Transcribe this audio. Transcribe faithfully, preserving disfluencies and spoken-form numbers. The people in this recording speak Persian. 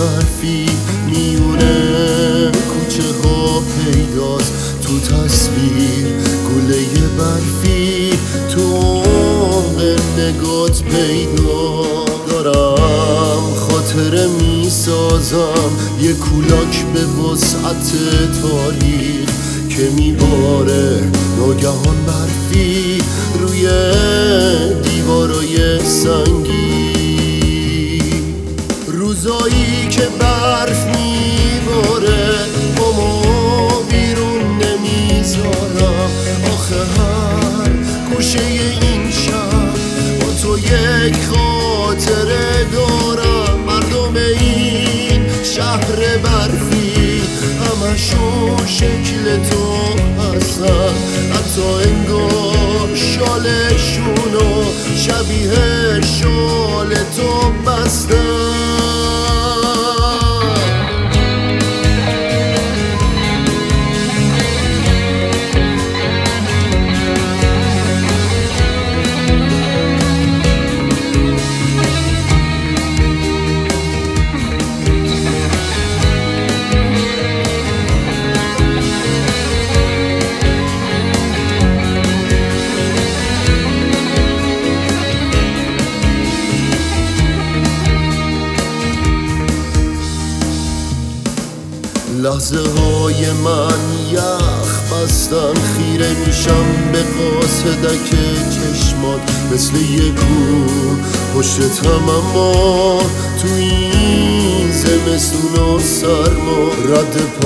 برفی میونه کوچه ها پیداست، تو تصویر گله برفی تو عمق نگات پیدا. دارم خاطره میسازم یه کولاک به وسعت تاریخ که میباره ناگهان برفی روی دیوارای سنگی. روزایی که برف میباره بامو بیرون نمیذارم، آخه هر گوشه این شهر با تو یک خاطره دارم. مردم این شهر برفی همشون شکل تو هستن، حتی انگار شالشونو شبیه شال تو بستن. لحظه های من یخ بستن، خیره میشم به قاصدک چشمات مثل یه کوه پشتم، اما تو این زمستون و سرما رد